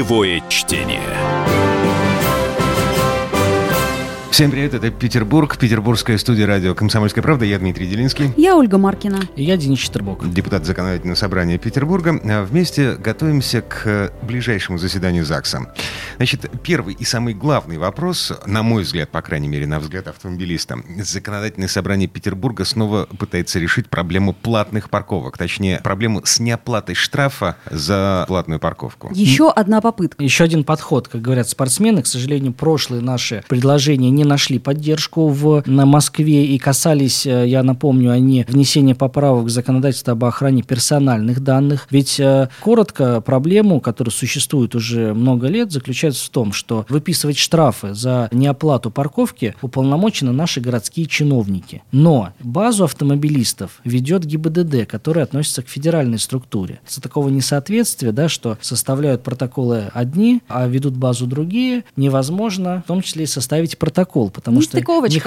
Живое чтение. Всем привет, это Петербург, петербургская студия радио «Комсомольская правда». Я Дмитрий Делинский. Я Ольга Маркина. И я Денис Четербок. Депутат Законодательного собрания Петербурга. Вместе готовимся к ближайшему заседанию ЗАГСа. Значит, первый и самый главный вопрос, на мой взгляд, по крайней мере, на взгляд автомобилиста. Законодательное собрание Петербурга снова пытается решить проблему платных парковок. Точнее, проблему с неоплатой штрафа за платную парковку. Еще одна попытка. Еще один подход, как говорят спортсмены. К сожалению, прошлые наши предложения не нашли поддержку на Москве и касались, я напомню, они внесения поправок в законодательство об охране персональных данных. Ведь коротко проблему, которая существует уже много лет, заключается в том, что выписывать штрафы за неоплату парковки уполномочены наши городские чиновники. Но базу автомобилистов ведет ГИБДД, который относится к федеральной структуре. Из-за такого несоответствия, да, что составляют протоколы одни, а ведут базу другие, невозможно в том числе и составить протокол, потому что не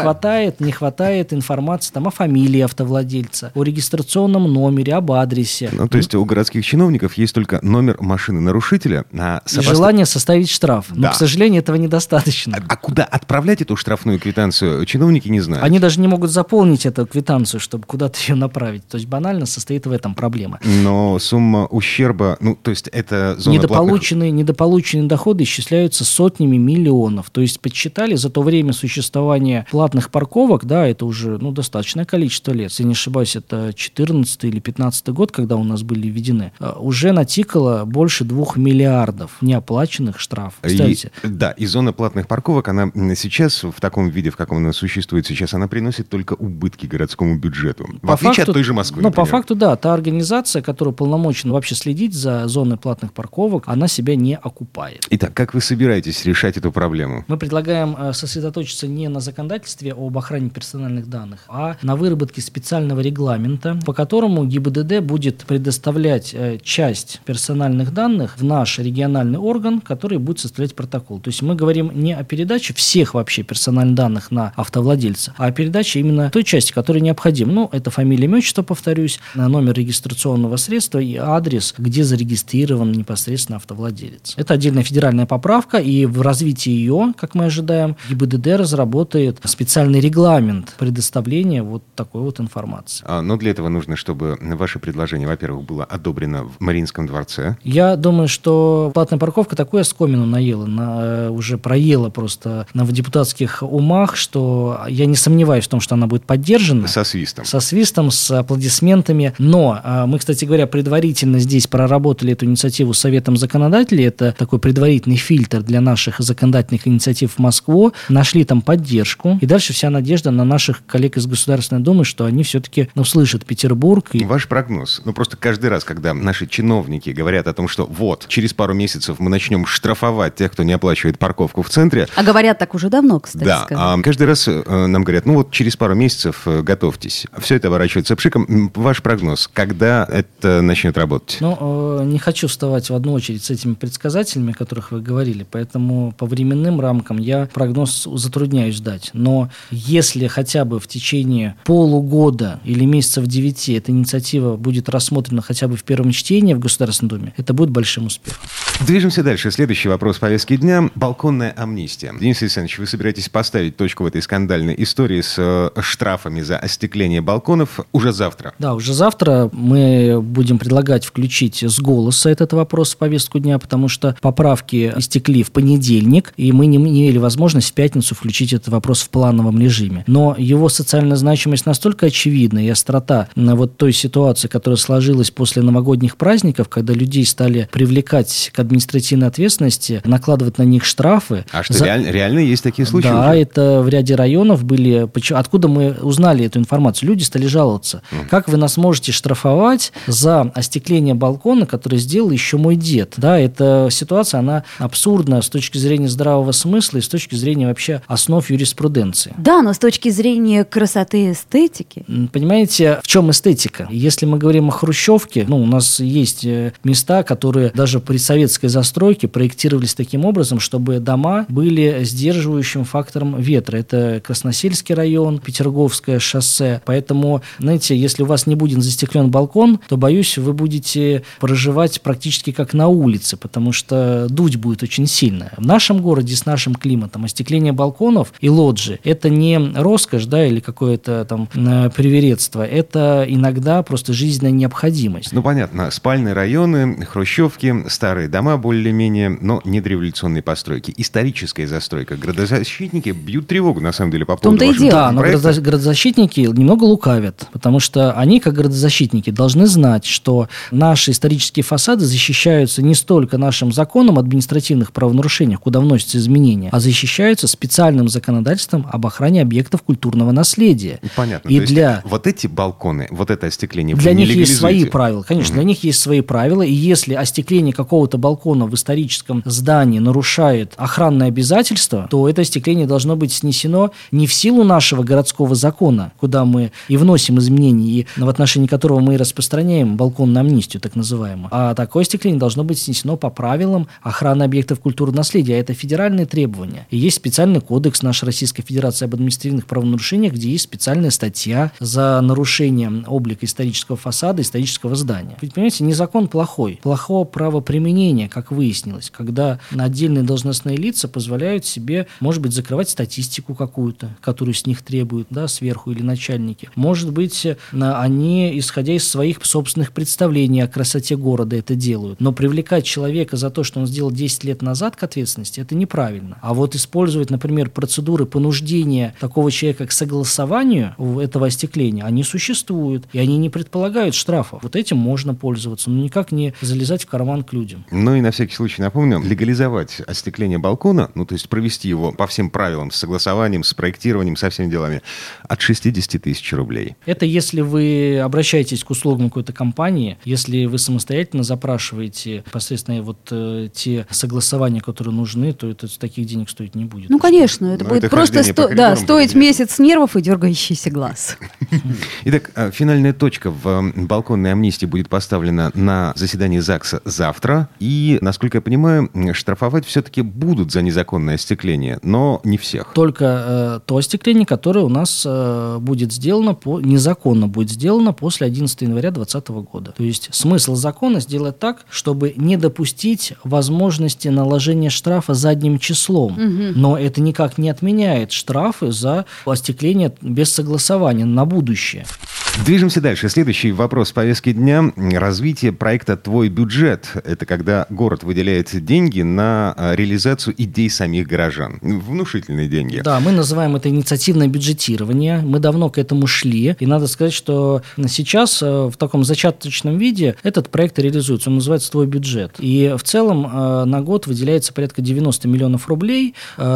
хватает информации там, о фамилии автовладельца, о регистрационном номере, об адресе. Ну, то есть у городских чиновников есть только номер машины нарушителя. И желание составить штраф. Да. Но, к сожалению, этого недостаточно. А куда отправлять эту штрафную квитанцию, чиновники не знают. Они даже не могут заполнить эту квитанцию, чтобы куда-то ее направить. То есть банально состоит в этом проблема. Но сумма ущерба, то есть это зона недополученные доходы исчисляются сотнями миллионов. То есть подсчитали за то время существования платных парковок, да, это уже достаточное количество лет. Если не ошибаюсь, это 14 или 15 год, когда у нас были введены, уже натикало больше 2 миллиардов неоплаченных штрафов. Кстати. И зона платных парковок, она сейчас в таком виде, в каком она существует сейчас, она приносит только убытки городскому бюджету. В отличие от той же Москвы, например. По факту, да, та организация, которая полномочена вообще следить за зоной платных парковок, она себя не окупает. Итак, как вы собираетесь решать эту проблему? Мы предлагаем сосредоточиться не на законодательстве об охране персональных данных, а на выработке специального регламента, по которому ГИБДД будет предоставлять часть персональных данных в наш региональный орган, который будет составлять протокол. То есть мы говорим не о передаче всех вообще персональных данных на автовладельца, а о передаче именно той части, которая необходима. Это фамилия, имя, отчество, повторюсь, номер регистрационного средства и адрес, где зарегистрирован непосредственно автовладелец. Это отдельная федеральная поправка, и в развитии ее, как мы ожидаем, ГИБДД разработает специальный регламент предоставления вот такой вот информации. Но для этого нужно, чтобы ваше предложение, во-первых, было одобрено в Мариинском дворце. Я думаю, что платная парковка такую оскомину наела, уже проела просто в депутатских умах, что я не сомневаюсь в том, что она будет поддержана. Со свистом. Со свистом, с аплодисментами. Но мы, кстати говоря, предварительно здесь проработали эту инициативу с Советом законодателей. Это такой предварительный фильтр для наших законодательных инициатив в Москву. Нашли там поддержку. И дальше вся надежда на наших коллег из Государственной Думы, что они все-таки услышат Петербург. Ваш прогноз. Просто каждый раз, когда наши чиновники говорят о том, что через пару месяцев мы начнем штрафовать тех, кто не оплачивает парковку в центре. А говорят так уже давно, кстати. Да, каждый раз нам говорят, через пару месяцев готовьтесь. Все это оборачивается пшиком. Ваш прогноз, когда это начнет работать? Не хочу вставать в одну очередь с этими предсказателями, о которых вы говорили, поэтому по временным рамкам я прогноз затрудняюсь дать. Но если хотя бы в течение полугода или месяцев 9 эта инициатива будет рассмотрена хотя бы в первом чтении в Государственной Думе, это будет большим успехом. Движемся дальше. Следующий вопрос повестки дня. Балконная амнистия. Денис Александрович, вы собираетесь поставить точку в этой скандальной истории с штрафами за остекление балконов уже завтра? Да, уже завтра мы будем предлагать включить с голоса этот вопрос в повестку дня, потому что поправки истекли в понедельник, и мы не имели возможность в пятницу включить этот вопрос в плановом режиме. Но его социальная значимость настолько очевидна, и острота той ситуации, которая сложилась после новогодних праздников, когда людей стали привлекать к административной ответственности, накладывать на них штрафы. А что, реально есть такие случаи? Да, уже? это в ряде районов были. Откуда мы узнали эту информацию? Люди стали жаловаться. Как вы нас можете штрафовать за остекление балкона, которое сделал еще мой дед? Да, эта ситуация, она абсурдна с точки зрения здравого смысла и с точки зрения вообще основ юриспруденции. Да, но с точки зрения красоты и эстетики. Понимаете, в чем эстетика? Если мы говорим о хрущевке, у нас есть места, которые даже при советской советской застройки проектировались таким образом, чтобы дома были сдерживающим фактором ветра. Это Красносельский район, Петерговское шоссе. Поэтому, знаете, если у вас не будет застеклен балкон, то, боюсь, вы будете проживать практически как на улице, потому что дуть будет очень сильно. В нашем городе с нашим климатом остекление балконов и лоджии – это не роскошь, да, или какое-то там привередство, это иногда просто жизненная необходимость. Ну, понятно, спальные районы, хрущевки, старые дома более-менее, но не дореволюционные постройки. Историческая застройка. Градозащитники бьют тревогу, на самом деле, по поводу том-то и дело. Да, но градозащитники немного лукавят, потому что они, как градозащитники, должны знать, что наши исторические фасады защищаются не столько нашим законом о административных правонарушениях, куда вносятся изменения, а защищаются специальным законодательством об охране объектов культурного наследия. Понятно. И то есть вот эти балконы, вот это остекление для вы не них есть свои легализуете? правила. Конечно, для них есть свои правила, и если остекление какого-то балкона в историческом здании нарушает охранное обязательство, то это остекление должно быть снесено не в силу нашего городского закона, куда мы и вносим изменения, и в отношении которого мы и распространяем балконную амнистию, так называемую. А такое остекление должно быть снесено по правилам охраны объектов культурного наследия. Это федеральные требования. И есть специальный кодекс нашей Российской Федерации об административных правонарушениях, где есть специальная статья за нарушение облика исторического фасада, исторического здания. Ведь, понимаете, не закон плохой. Плохого правоприменения, как выяснилось, когда отдельные должностные лица позволяют себе, может быть, закрывать статистику какую-то, которую с них требуют, да, сверху или начальники. Может быть, они, исходя из своих собственных представлений о красоте города, это делают. Но привлекать человека за то, что он сделал 10 лет назад к ответственности, это неправильно. А вот использовать, например, процедуры понуждения такого человека к согласованию этого остекления, они существуют, и они не предполагают штрафов. Вот этим можно пользоваться, но никак не залезать в карман к людям. Ну и на всякий случай напомню, легализовать остекление балкона, ну то есть провести его по всем правилам, с согласованием, с проектированием, со всеми делами, от 60 тысяч рублей. Это если вы обращаетесь к услугам какой-то компании, если вы самостоятельно запрашиваете непосредственно вот те согласования, которые нужны, то это таких денег стоить не будет. Ну, конечно, это Но будет это просто хождение по коридорам стоить будет. месяц нервов и дергающийся глаз. Итак, финальная точка в балконной амнистии будет поставлена на заседании ЗАГСа завтра. И, насколько я понимаю, штрафовать все-таки будут за незаконное остекление, но не всех. Только то остекление, которое у нас будет сделано незаконно будет сделано после 11 января 2020 года. То есть смысл закона сделать так, чтобы не допустить возможности наложения штрафа задним числом. Но это никак не отменяет штрафы за остекление без согласования на будущее. Движемся дальше. Следующий вопрос повестки дня. Развитие проекта «Твой бюджет». Это когда город выделяет деньги на реализацию идей самих горожан. Внушительные деньги. Да, мы называем это инициативное бюджетирование. Мы давно к этому шли. И надо сказать, что сейчас в таком зачаточном виде этот проект реализуется. Он называется «Твой бюджет». И в целом на год выделяется порядка 90 миллионов рублей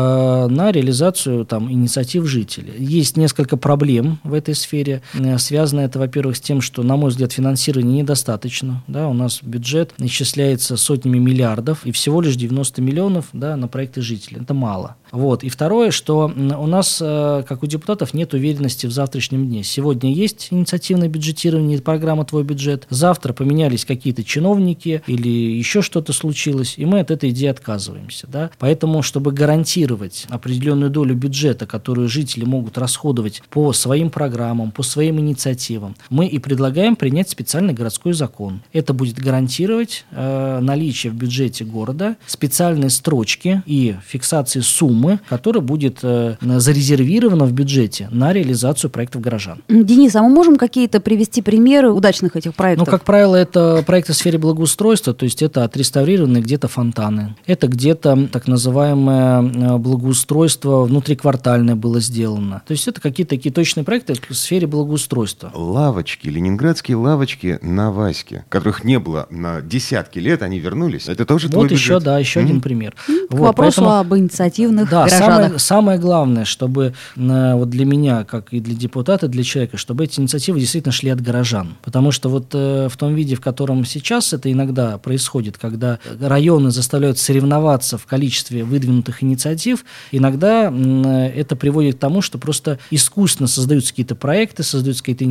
на реализацию там, инициатив жителей. Есть несколько проблем в этой сфере. Связано это, во-первых, с тем, что, на мой взгляд, финансирования недостаточно. Да, у нас бюджет исчисляется сотнями миллиардов, и всего лишь 90 миллионов, да, на проекты жителей. Это мало. Вот. И второе, что у нас, как у депутатов, нет уверенности в завтрашнем дне. Сегодня есть инициативное бюджетирование, программа «Твой бюджет». Завтра поменялись какие-то чиновники или еще что-то случилось, и мы от этой идеи отказываемся. Да? Поэтому, чтобы гарантировать определенную долю бюджета, которую жители могут расходовать по своим программам, по своим инициативам, мы и предлагаем принять специальный городской закон. Это будет гарантировать наличие в бюджете города специальной строчки и фиксации суммы, которая будет зарезервирована в бюджете на реализацию проектов горожан. Денис, а мы можем какие-то привести примеры удачных этих проектов? Ну, как правило, это проекты в сфере благоустройства, то есть это отреставрированные где-то фонтаны, это где-то так называемое благоустройство внутриквартальное было сделано. То есть это какие-то такие точные проекты в сфере благоустройства. Лавочки, ленинградские лавочки на Ваське, которых не было на десятки лет, они вернулись. Это тоже твой Вот еще, бюджет? да, еще один пример. К вопросу об инициативных горожанах. Самое главное, чтобы вот для меня, как и для депутата, для человека, чтобы эти инициативы действительно шли от горожан. Потому что вот в том виде, в котором сейчас это иногда происходит, когда районы заставляют соревноваться в количестве выдвинутых инициатив, иногда это приводит к тому, что просто искусственно создаются какие-то проекты, создаются какие-то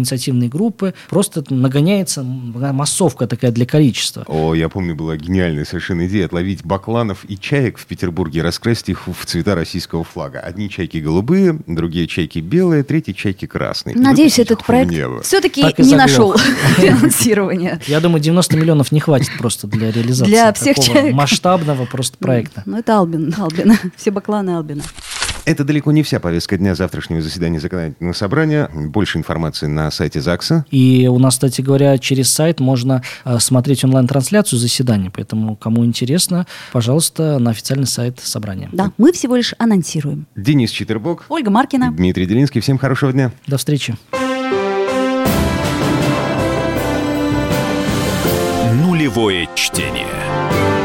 инициативные группы, просто нагоняется массовка такая для количества. О, я помню, была гениальная совершенно идея отловить бакланов и чаек в Петербурге, раскрасить их в цвета российского флага. Одни чайки голубые, другие чайки белые, третьи чайки красные. Надеюсь, этот проект все-таки не нашел финансирования. Я думаю, 90 миллионов не хватит просто для реализации для всех такого масштабного просто проекта. Ну, это Албин. Все бакланы Албина. Это далеко не вся повестка дня завтрашнего заседания законодательного собрания. Больше информации на сайте ЗАГСа. И у нас, кстати говоря, через сайт можно смотреть онлайн-трансляцию заседания. Поэтому, кому интересно, пожалуйста, на официальный сайт собрания. Да, мы всего лишь анонсируем. Денис Читербок, Ольга Маркина, Дмитрий Делинский. Всем хорошего дня. До встречи. Нулевое чтение.